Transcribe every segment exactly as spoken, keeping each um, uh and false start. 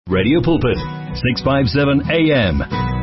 Radio Pulpit, six fifty-seven A M.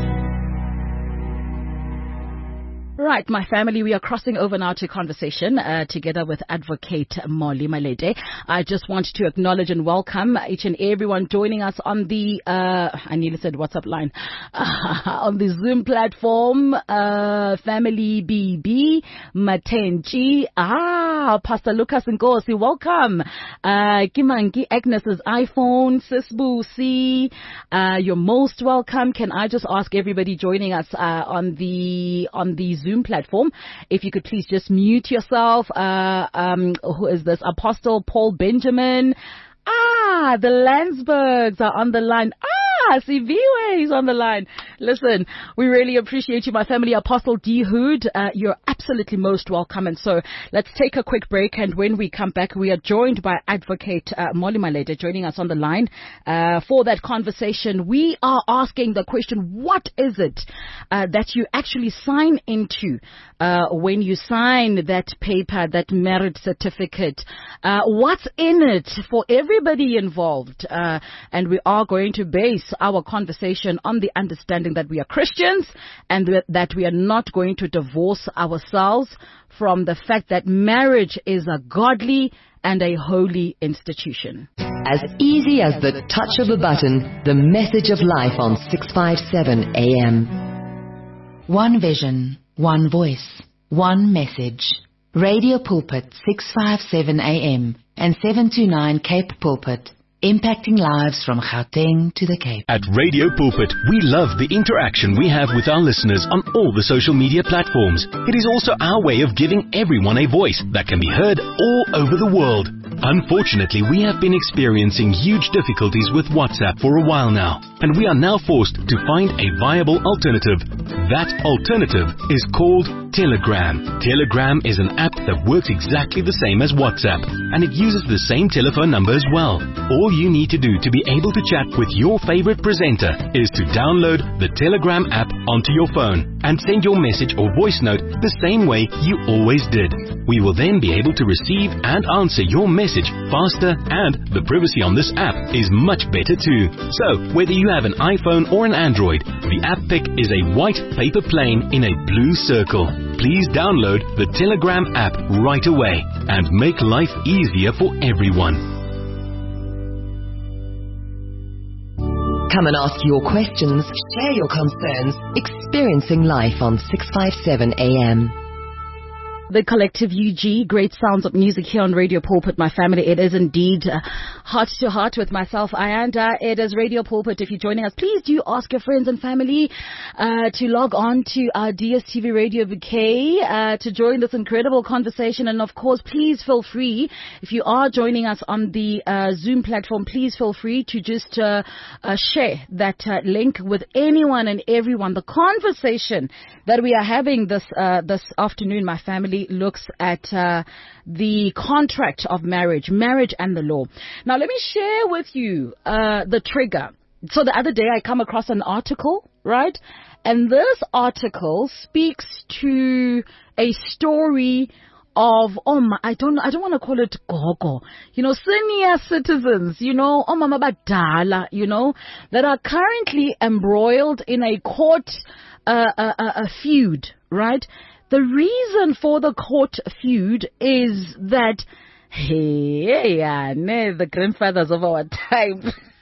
Right, my family, we are crossing over now to conversation uh, together with Advocate Molly Malede. I just want to acknowledge and welcome each and everyone joining us on the, uh, I nearly said WhatsApp line, uh, on the Zoom platform, uh, Family B B, Matenji, ah, Pastor Lucas Nkosi, welcome, uh, Kimangi Agnes's iPhone, Sisbu C, uh, you're most welcome. Can I just ask everybody joining us uh, on the, on the Zoom platform, if you could please just mute yourself. Uh, um, who is this? Apostle Paul Benjamin. Ah, the Landsbergs are on the line. Ah, Siviwe is on the line. Listen, we really appreciate you, my family. Apostle D. Hood, uh, you're absolutely most welcome. And so let's take a quick break. And when we come back, we are joined by Advocate uh, Molly Malede joining us on the line uh, for that conversation. We are asking the question, what is it uh, that you actually sign into uh, when you sign that paper, that marriage certificate? Uh, what's in it for everybody involved? Uh, and we are going to base our conversation on the understanding that we are Christians and that we are not going to divorce ourselves from the fact that marriage is a godly and a holy institution. As easy as the touch of a button, the message of life on six fifty-seven A M. One vision, one voice, one message. Radio Pulpit six fifty-seven A M and seven two nine Cape Pulpit. Impacting lives from Gauteng to the Cape. At Radio Pulpit, we love the interaction we have with our listeners on all the social media platforms. It is also our way of giving everyone a voice that can be heard all over the world. Unfortunately, we have been experiencing huge difficulties with WhatsApp for a while now, and we are now forced to find a viable alternative. That alternative is called Telegram. Telegram is an app that works exactly the same as WhatsApp, and it uses the same telephone number as well. All you need to do to be able to chat with your favorite presenter is to download the Telegram app onto your phone and send your message or voice note the same way you always did. We will then be able to receive and answer your message faster, and the privacy on this app is much better too. So, whether you have an iPhone or an Android, the app pic is a white paper plane in a blue circle. Please download the Telegram app right away and make life easier for everyone. Come and ask your questions, share your concerns, experiencing life on six fifty-seven A M. The Collective U G, great sounds of music here on Radio Pulpit, my family. It is indeed uh, heart to heart with myself, Ayanda. It is Radio Pulpit. If you're joining us, please do ask your friends and family uh, to log on to our D S T V Radio V K uh, to join this incredible conversation. And of course, please feel free, if you are joining us on the uh, Zoom platform, please feel free to just uh, uh, share that uh, link with anyone and everyone. The conversation that we are having this uh, this afternoon, my family, looks at uh, the contract of marriage, marriage and the law. Now, let me share with you uh, the trigger. So the other day I come across an article, right? And this article speaks to a story of, oh my, I don't, I don't want to call it gogo, you know, senior citizens, you know, oh mama badala, you know, that are currently embroiled in a court, uh, a, a, a feud, right? The reason for the court feud is that, hey, yeah, the grandfathers of our time.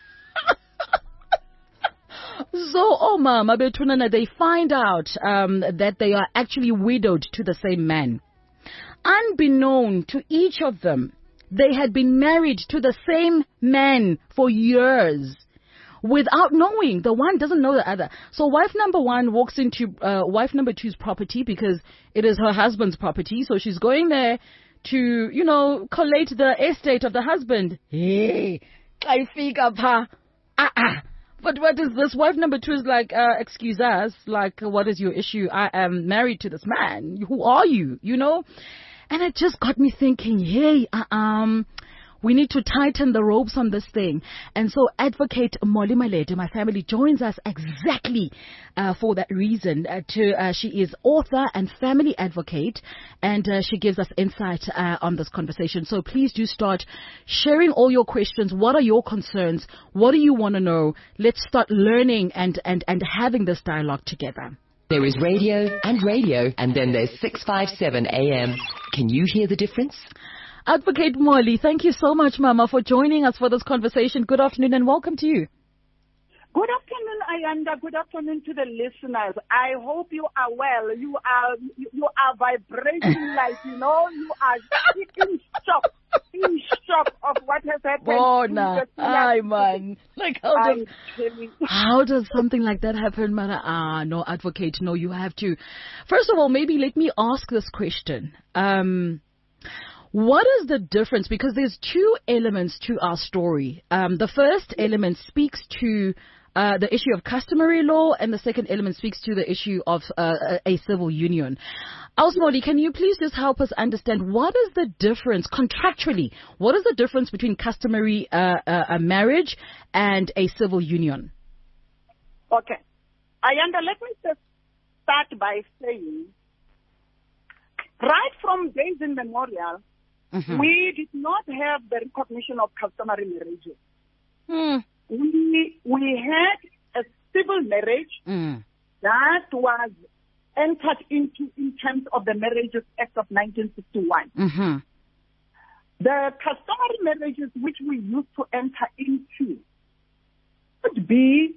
So, oh mama betunana, they find out um, that they are actually widowed to the same man. Unbeknown to each of them, they had been married to the same man for years, without knowing. The one doesn't know the other. So wife number one walks into uh, wife number two's property because it is her husband's property. So she's going there to, you know, collate the estate of the husband. Hey, I figure pa. Ah, ah. But what is this? Wife number two is like, uh, excuse us, like, what is your issue? I am married to this man. Who are you? You know? And it just got me thinking, hey, uh, um, We need to tighten the ropes on this thing. And so Advocate Molly Malete, my family, joins us exactly uh, for that reason. Uh, to uh, She is author and family advocate, and uh, she gives us insight uh, on this conversation. So please do start sharing all your questions. What are your concerns? What do you want to know? Let's start learning and, and, and having this dialogue together. There is radio and radio, and then there's six fifty-seven A M. Can you hear the difference? Advocate Molly, thank you so much, Mama, for joining us for this conversation. Good afternoon and welcome to you. Good afternoon, Ayanda. Good afternoon to the listeners. I hope you are well. You are you, you are vibrating like, you know, you are in shock, in shock of what has happened. Oh, no. Aye, man. Like, how does, how does something like that happen, Mara? Ah, no, Advocate, no, you have to. First of all, maybe let me ask this question. Um... What is the difference? Because there's two elements to our story. Um, the first element speaks to uh, the issue of customary law, and the second element speaks to the issue of uh, a civil union. Ausmoli, can you please just help us understand what is the difference contractually? What is the difference between customary uh, uh, a marriage and a civil union? Okay. Ayanda, let me just start by saying, right from days immemorial, Mm-hmm. we did not have the recognition of customary marriages. Mm. We we had a civil marriage mm. that was entered into in terms of the Marriages Act of nineteen sixty-one. Mm-hmm. The customary marriages which we used to enter into would be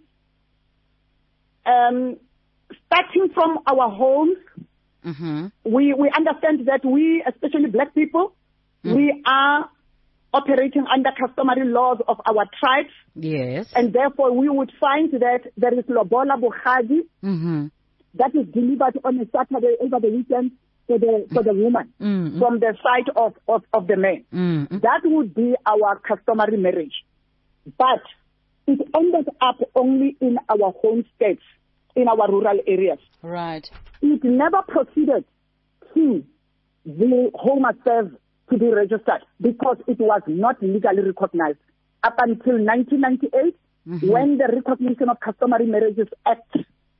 um, starting from our homes. Mm-hmm. We we understand that we, especially black people, Mm. we are operating under customary laws of our tribes. Yes. And therefore, we would find that there is Lobola Bukhadi mm-hmm. that is delivered on a Saturday over the weekend for the for the woman mm-hmm. from the side of, of, of the man. Mm-hmm. That would be our customary marriage. But it ended up only in our home states, in our rural areas. Right. It never proceeded to the Home Affairs to be registered because it was not legally recognized up until nineteen ninety-eight mm-hmm. when the Recognition of Customary Marriages Act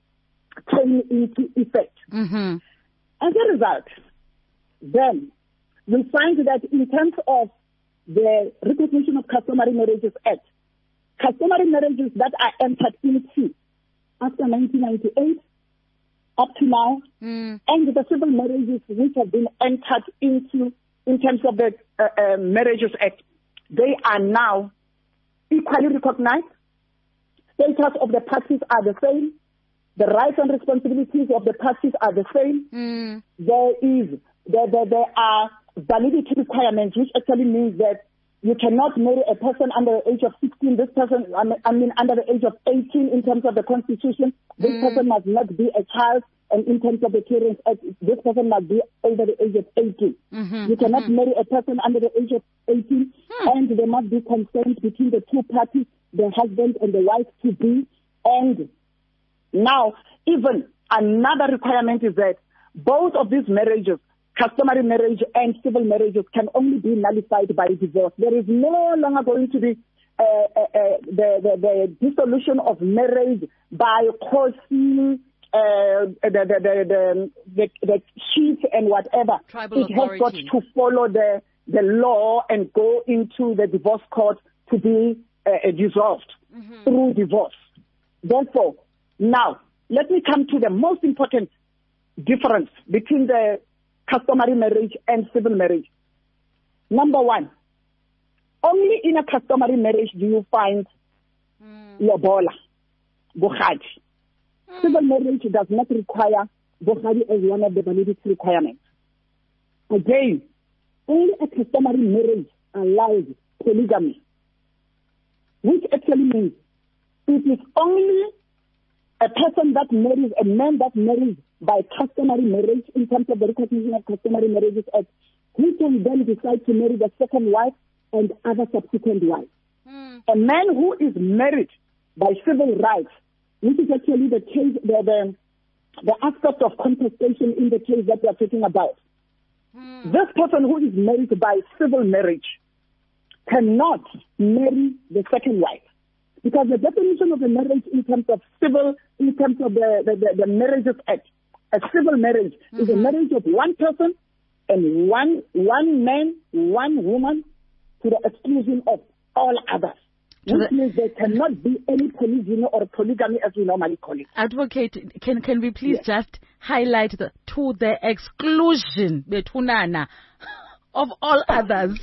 came into effect. Mm-hmm. As a result, then we find that in terms of the Recognition of Customary Marriages Act, customary marriages that are entered into after nineteen ninety-eight up to now, mm. and the civil marriages which have been entered into in terms of the uh, uh, Marriages Act, they are now equally recognized. Status of the parties are the same. The rights and responsibilities of the parties are the same. Mm. There is there, there, there are validity requirements, which actually means that you cannot marry a person under the age of sixteen. This person, I mean, under the age of eighteen in terms of the Constitution. This mm. person must not be a child. And in terms of the Children's Act, this person must be over the age of eighteen. Mm-hmm, you cannot mm-hmm. marry a person under the age of eighteen, hmm. and there must be consent between the two parties, the husband and the wife to be. And now, even another requirement is that both of these marriages, customary marriage and civil marriages, can only be nullified by divorce. There is no longer going to be uh, uh, uh, the, the, the dissolution of marriage by causing Uh, the, the, the, the, the, the chief and whatever. Tribal it has got to follow the, the law and go into the divorce court to be uh, dissolved mm-hmm. through divorce. Therefore, now, let me come to the most important difference between the customary marriage and civil marriage. Number one, only in a customary marriage do you find mm. lobola, bukhadi. Mm. Civil marriage does not require bukhadi as one of the validity requirements. Again, only a customary marriage allows polygamy, which actually means it is only a person that marries, a man that marries by customary marriage in terms of the recognition of customary marriages act, who can then decide to marry the second wife and other subsequent wives. Mm. A man who is married by civil rights, which is actually the case, the, the, the aspect of contestation in the case that we are talking about. Mm. This person who is married by civil marriage cannot marry the second wife. Because the definition of a marriage in terms of civil, in terms of the, the, the, the Marriages Act, a civil marriage mm-hmm. is a marriage of one person and one one man, one woman, to the exclusion of all others. To which the, means there cannot be any polygyny or polygamy as we normally call it. Advocate, can can we please yes. just highlight the to the exclusion betunana of all others?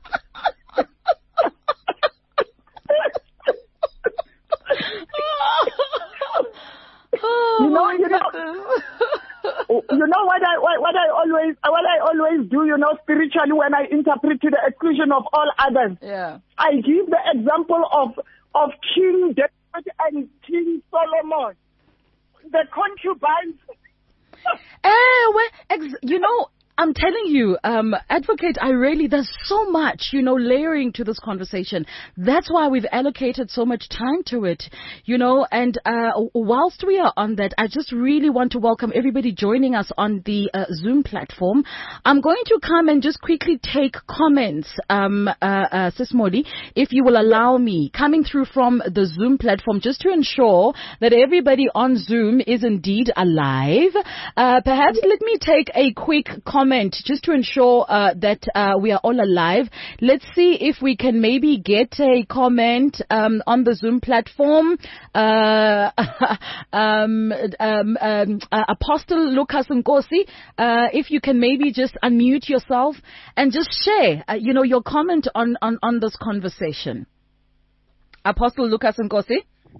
Oh, you know, you know, you know what I what, what I always what I always do, you know, spiritually when I interpret to the exclusion of all others. Yeah. I give the example of of King David and King Solomon, the concubines. Eh, well, ex- you know. I'm telling you, um, Advocate, I really, there's so much, you know, layering to this conversation. That's why we've allocated so much time to it, you know, and uh, whilst we are on that, I just really want to welcome everybody joining us on the uh, Zoom platform. I'm going to come and just quickly take comments, um, uh, uh, Sis Molly, if you will allow me, coming through from the Zoom platform, just to ensure that everybody on Zoom is indeed alive. Uh, perhaps let me take a quick comment just to ensure uh, that uh, we are all alive. Let's see if we can maybe get a comment um, on the Zoom platform. Uh, um, um, um, uh, Apostle Lucas Nkosi, uh, if you can maybe just unmute yourself and just share, uh, you know, your comment on, on, on this conversation. Apostle Lucas Nkosi.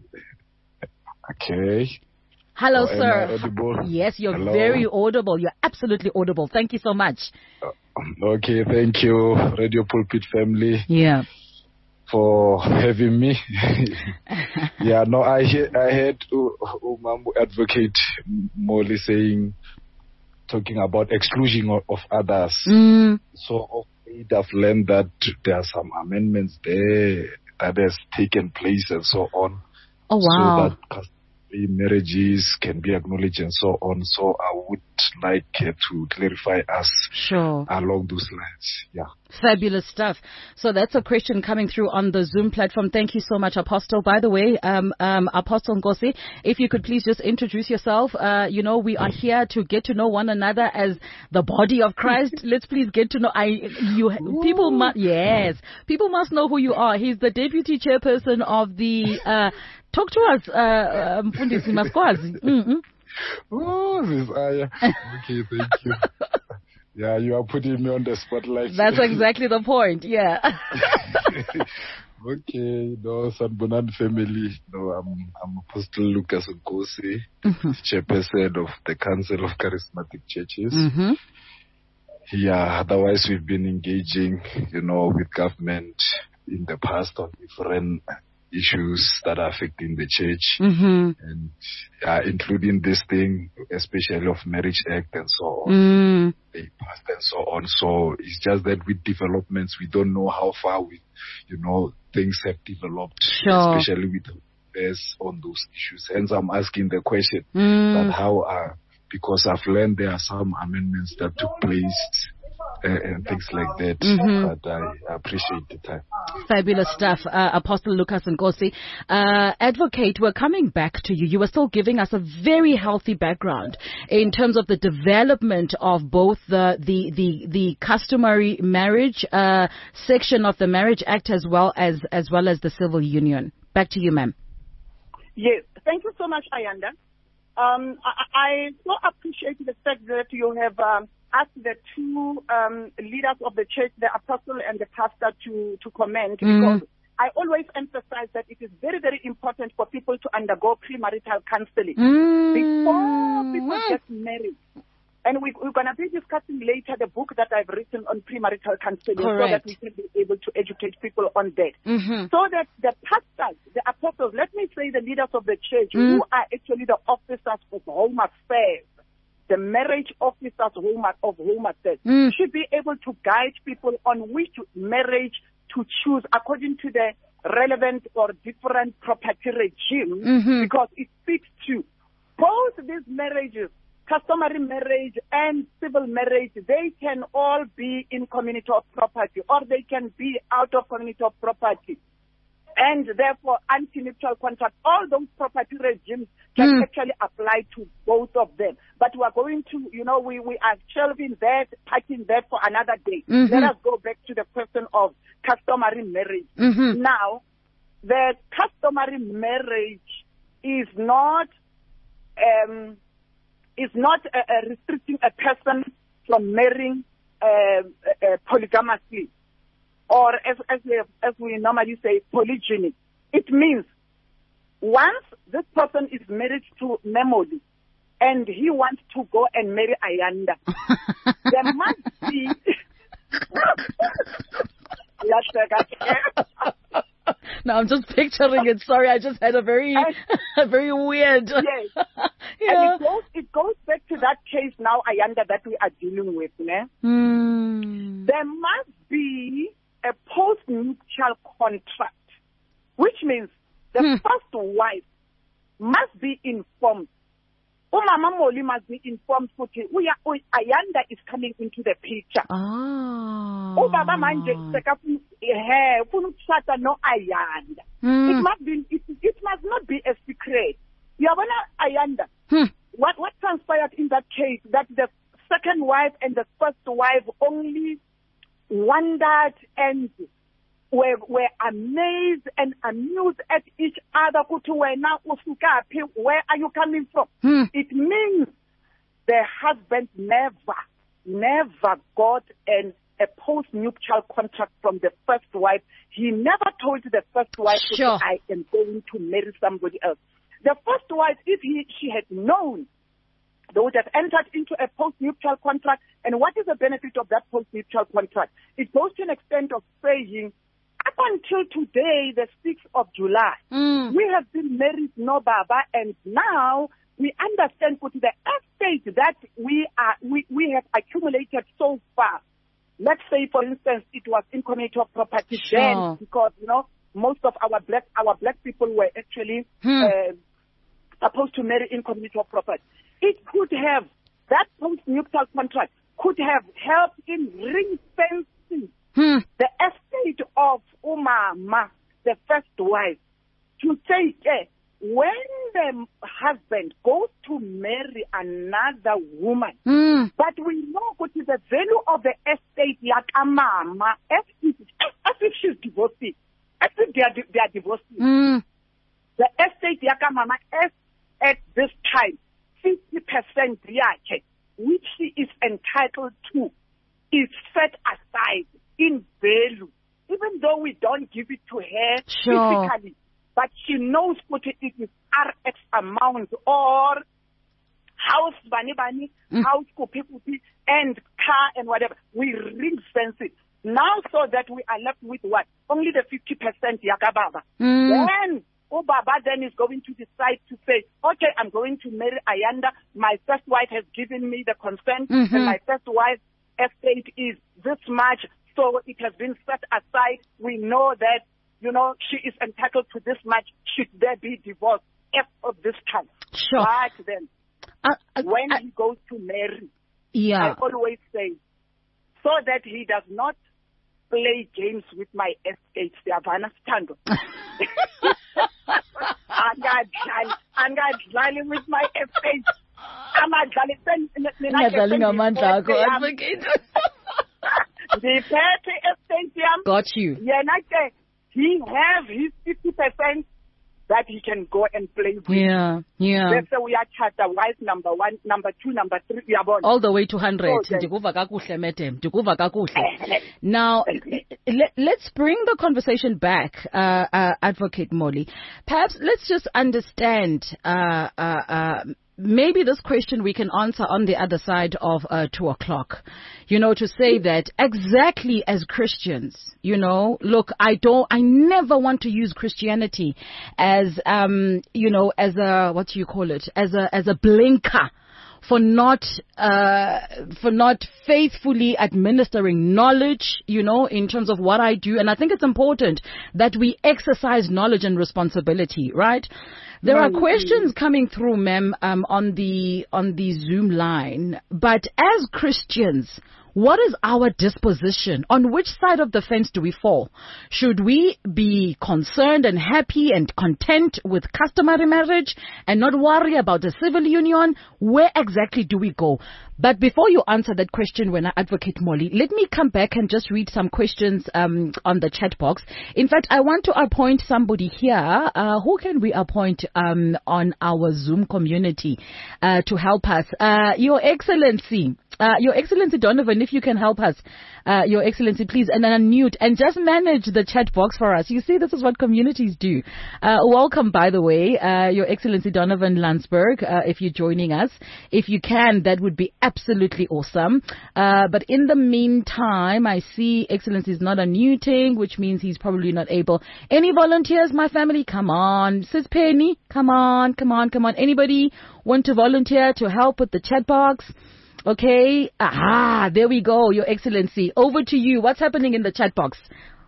Okay. Hello, oh, sir. Audible? Yes, you're Hello. very audible. You're absolutely audible. Thank you so much. Uh, okay, thank you, Radio Pulpit family. Yeah. For having me. yeah, no, I heard, I heard Umambu Advocate Molly saying, talking about exclusion of, of others. Mm. So of late I've learned that there are some amendments there that has taken place and so on. Oh, wow. So that marriages can be acknowledged and so on. So I would like uh, to clarify us sure. along those lines. Yeah. Fabulous stuff. So that's a question coming through on the Zoom platform. Thank you so much, Apostle. By the way, um, um, Apostle Nkosi, if you could please just introduce yourself. Uh, you know, we are here to get to know one another as the body of Christ. Let's please get to know. I, you, people must, yes, people must know who you are. He's the deputy chairperson of the. Uh, talk to us, uh, Mfundisi Maskwazi. Mm-hmm. Oh, this Aya. Okay, thank you. Yeah, you are putting me on the spotlight. That's exactly the point, yeah. Okay, no, Sanbonan family. No, I'm, I'm Apostle Lucas Nkosi, mm-hmm. chairperson of the Council of Charismatic Churches. Mm-hmm. Yeah, otherwise we've been engaging, you know, with government in the past on different issues that are affecting the church, mm-hmm. and uh, including this thing, especially of Marriage Act and so on. Mm. They passed and so on. So it's just that with developments, we don't know how far we, you know, things have developed, sure. especially with affairs on those issues. Hence, I'm asking the question mm. that how are, because I've learned there are some amendments that took place Uh, and things like that, mm-hmm. but I appreciate the time. Fabulous stuff, uh, Apostle Lucas Nkosi. Uh, Advocate, we're coming back to you. You were still giving us a very healthy background in terms of the development of both the the the, the customary marriage uh, section of the Marriage Act as well as as well as the civil union. Back to you, ma'am. Yes, thank you so much, Ayanda. Um, I, I so appreciate the fact that you have um, asked the two um, leaders of the church, the apostle and the pastor, to, to comment, mm. because I always emphasize that it is very, very important for people to undergo premarital counseling mm. before people get married. And we, we're going to be discussing later the book that I've written on premarital counseling, Correct. so that we can be able to educate people on that. Mm-hmm. So that the pastors, the apostles, let me say the leaders of the church, mm. who are actually the officers of home affairs, the marriage officers of home, of home affairs, mm. should be able to guide people on which marriage to choose according to the relevant or different property regime, mm-hmm. because it speaks to both these marriages customary marriage and civil marriage, they can all be in community of property, or they can be out of community of property. And therefore, anti-nuptial contract, all those property regimes can mm. actually apply to both of them. But we are going to, you know, we, we are shelving that, parking that for another day. Mm-hmm. Let us go back to the question of customary marriage. Mm-hmm. Now, the customary marriage is not um, is not uh, uh, restricting a person from marrying uh, uh, polygamously, or as as we, as we normally say, polygyny. It means once this person is married to Memoli and he wants to go and marry Ayanda, there must be Now I'm just picturing it. Sorry, I just had a very, a very weird. Yes. Yeah. And it goes, it goes back to that case now, Ayanda, that we are dealing with. Ne? Mm. There must be a post-nuptial contract, which means the hmm. first wife must be informed. Umama Moli must be informed futhi Ayanda is coming into the picture. Ah. Ubaba manje sekafuna eh ufuna ukushada no Ayanda. It must be it, it must not be a secret. Yabona Ayanda. Hmm. What what transpired in that case, that the second wife and the first wife only wondered and were, were amazed and amused at each other. Where are you coming from? Hmm. It means the husband never, never got an, a post-nuptial contract from the first wife. He never told the first wife, sure. I am going to marry somebody else. The first wife, if he, she had known, they would have entered into a post-nuptial contract. And what is the benefit of that post-nuptial contract? It goes to an extent of saying, up until today, the sixth of July, mm. we have been married, no Baba, and now we understand put the estate that we are we, we have accumulated so far. Let's say, for instance, it was in community of property sure. then, because you know most of our black our black people were actually hmm. uh, supposed to marry in community of property. It could have that post-nuptial contract could have helped in ring fencing hmm. the estate of Umama, the first wife, to say, eh, when the husband goes to marry another woman, mm. but we know what is the value of the estate yakamama, as if, as if she's divorced, as if they are, they are divorced. Mm. The estate yakamama, as at this time, fifty percent yake, which she is entitled to, is set aside in value, even though we don't give it to her sure. physically, but she knows what it is R X amount or house bani bani, mm. house kupi kupi, and car and whatever. We ring fence it now so that we are left with what? Only the fifty percent yakababa. Mm. Then Obaba then is going to decide to say, okay, I'm going to marry Ayanda. My first wife has given me the consent, mm-hmm. and my first wife's estate is this much. So it has been set aside. We know that, you know, she is entitled to this much. Should there be divorce if of this kind? Sure. But then, uh, uh, when uh, he goes to marry, yeah. I always say, so that he does not play games with my estate, Savannah Stando. Angadlali with my estate. Ungadlali ngamandla akho, advocate. Got you. Yeah, he have his fifty percent that he can go and play with. Yeah, yeah. Let's say we are charter wife number one, number two, number three. We are born. All the way to one hundred. Ndikuva kakuhle, madam. Ndikuva kakuhle. Now, let, let's bring the conversation back, uh, uh, Advocate Molly. Perhaps let's just understand, uh, uh, uh, maybe this question we can answer on the other side of uh, two o'clock. You know, to say that exactly as Christians, you know, look, I don't, I never want to use Christianity as, um, you know, as a, what do you call it, as a, as a blinker for not uh, for not faithfully administering knowledge, you know, in terms of what I do. And I think it's important that we exercise knowledge and responsibility, right? There are questions coming through, ma'am, um, on the on the Zoom line. But as Christians, what is our disposition? On which side of the fence do we fall? Should we be concerned and happy and content with customary marriage and not worry about the civil union? Where exactly do we go? But before you answer that question, when I advocate Molly, let me come back and just read some questions um, on the chat box. In fact, I want to appoint somebody here. Uh, who can we appoint um, on our Zoom community uh, to help us? Uh, Your Excellency, uh, Your Excellency Donovan, if you can help us, uh, Your Excellency, please, and then unmute and just manage the chat box for us. You see, this is what communities do. Uh, welcome, by the way, uh, Your Excellency Donovan Landsberg, uh, if you're joining us. If you can, that would be absolutely awesome. Uh, but in the meantime, I see Excellency is not unmuting, which means he's probably not able. Any volunteers, my family? Come on. Sis Penny, come on, come on, come on. Anybody want to volunteer to help with the chat box? Okay. Aha, there we go, Your Excellency. Over to you. What's happening in the chat box?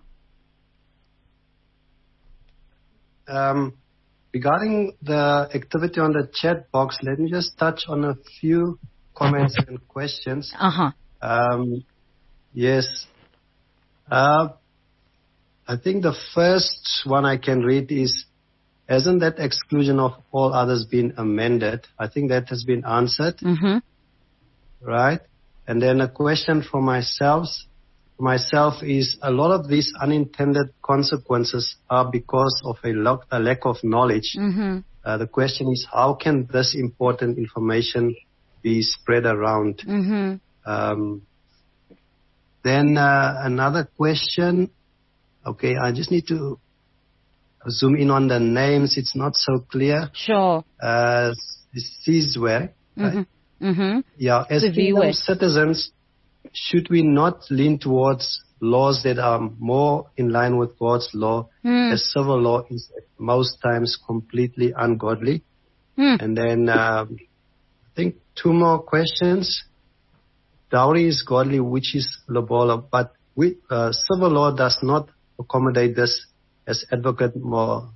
Um, regarding the activity on the chat box, let me just touch on a few comments and questions. Uh-huh. Um, yes. Uh, I think the first one I can read is, hasn't that exclusion of all others been amended? I think that has been answered. Mm-hmm. Right? And then a question for myself, for myself is, a lot of these unintended consequences are because of a, lo- a lack of knowledge. Mm-hmm. Uh, the question is, how can this important information be spread around? Mm-hmm. Um, then uh, another question. Okay, I just need to zoom in on the names. It's not so clear. Sure. Uh, Sizwe. Mm-hmm. Mm-hmm. Yeah, as Kingdom citizens, should we not lean towards laws that are more in line with God's law, mm. as civil law is at most times completely ungodly? Mm. And then um, I think two more questions. Dowry is godly, which is lobola, but we, uh, civil law does not accommodate this, as Advocate Mo,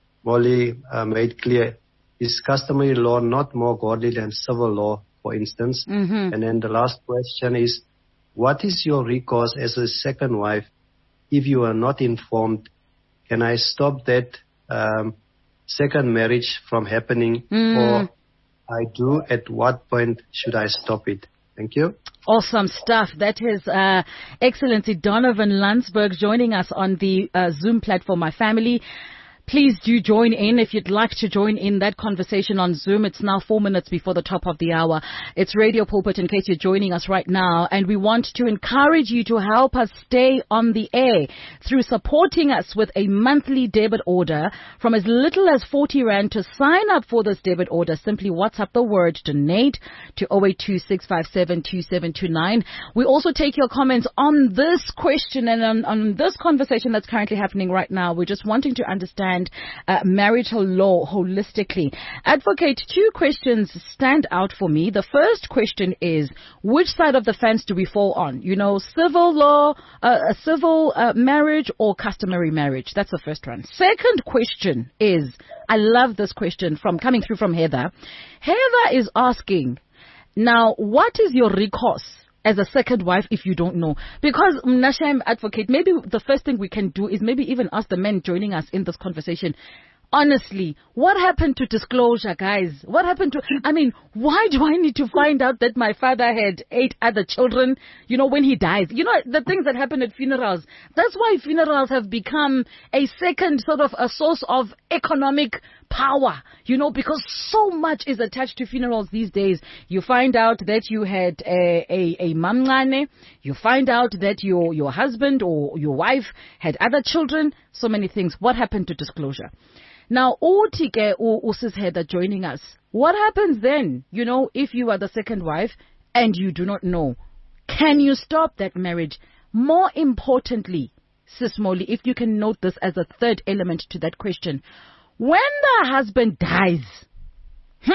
Molly uh, made clear. Is customary law not more godly than civil law, for instance? Mm-hmm. And then the last question is, what is your recourse as a second wife if you are not informed? Can I stop that um, second marriage from happening? Mm. Or I do, at what point should I stop it? Thank you. Awesome stuff. That is uh, Excellency Donovan Landsberg joining us on the uh, Zoom platform, My Family. Please do join in if you'd like to join in that conversation on Zoom. It's now four minutes before the top of the hour. It's Radio Pulpit in case you're joining us right now. And we want to encourage you to help us stay on the air through supporting us with a monthly debit order from as little as forty rand. To sign up for this debit order, simply WhatsApp the word donate to zero eight two six five seven two seven two nine. We also take your comments on this question and on, on this conversation that's currently happening right now. We're just wanting to understand Uh, marital law holistically. Advocate, two questions stand out for me. The first question is, which side of the fence do we fall on? You know, civil law, uh, a civil uh, marriage or customary marriage? That's the first one. Second question is, I love this question from coming through from Heather. Heather is asking, now, what is your recourse as a second wife if you don't know? Because Mnashem Advocate, maybe the first thing we can do is maybe even ask the men joining us in this conversation, honestly, what happened to disclosure, guys? What happened to, I mean, why do I need to find out that my father had eight other children, you know, when he dies? You know, the things that happen at funerals. That's why funerals have become a second sort of a source of economic power, you know, because so much is attached to funerals these days. You find out that you had a, a, a mamngane, you find out that your, your husband or your wife had other children, so many things. What happened to disclosure? Now, Utike Usis Heather joining us. What happens then, you know, if you are the second wife and you do not know? Can you stop that marriage? More importantly, Sis Molly, if you can note this as a third element to that question, when the husband dies, hmm,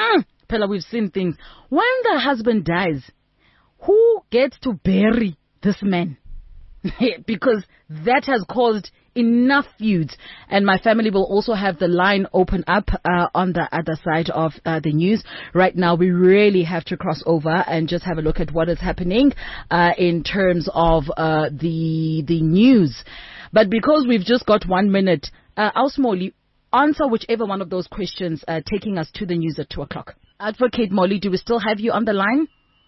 Pella, we've seen things. When the husband dies, who gets to bury this man? Because that has caused enough feuds. And my family will also have the line open up uh, on the other side of uh, the news. Right now, we really have to cross over and just have a look at what is happening uh, in terms of uh, the the news. But because we've just got one minute, uh, Ausmoli, answer whichever one of those questions uh, taking us to the news at two o'clock. Advocate Molly, do we still have you on the line?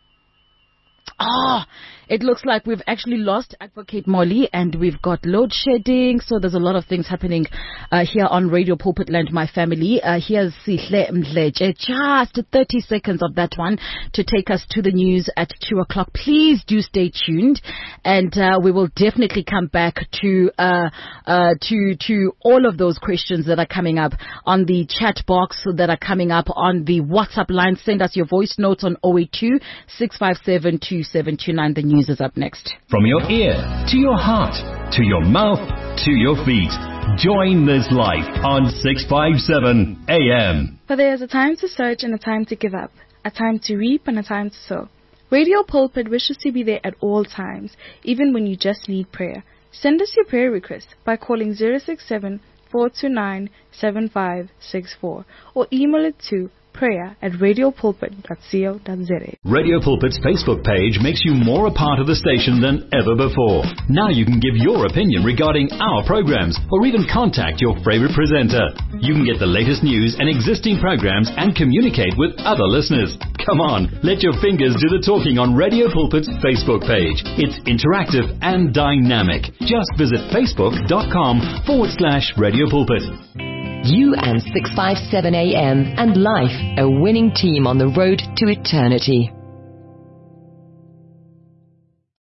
Ah, oh, it looks like we've actually lost Advocate Molly, and we've got load shedding. So there's a lot of things happening uh, here on Radio Pulpit Land, my family. Uh, here's Sihle Mdleje, just thirty seconds of that one to take us to the news at two o'clock. Please do stay tuned, and uh, we will definitely come back to uh, uh, to to all of those questions that are coming up on the chat box, that are coming up on the WhatsApp line. Send us your voice notes on zero eight two, six five seven, two seven two nine. The news is up next. From your ear to your heart, to your mouth, to your feet. Join this life on six five seven A M. For there is a time to search and a time to give up, a time to reap and a time to sow. Radio Pulpit wishes to be there at all times, even when you just need prayer. Send us your prayer request by calling zero six seven, four two nine, seven five six four or email it to prayer at radiopulpit dot co dot za. Radio Pulpit's Facebook page makes you more a part of the station than ever before. Now you can give your opinion regarding our programs or even contact your favorite presenter. You can get the latest news and existing programs and communicate with other listeners. Come on, let your fingers do the talking on Radio Pulpit's Facebook page. It's interactive and dynamic. Just visit facebook.com forward slash Radio Pulpit. You and six five seven A M and life, a winning team on the road to eternity.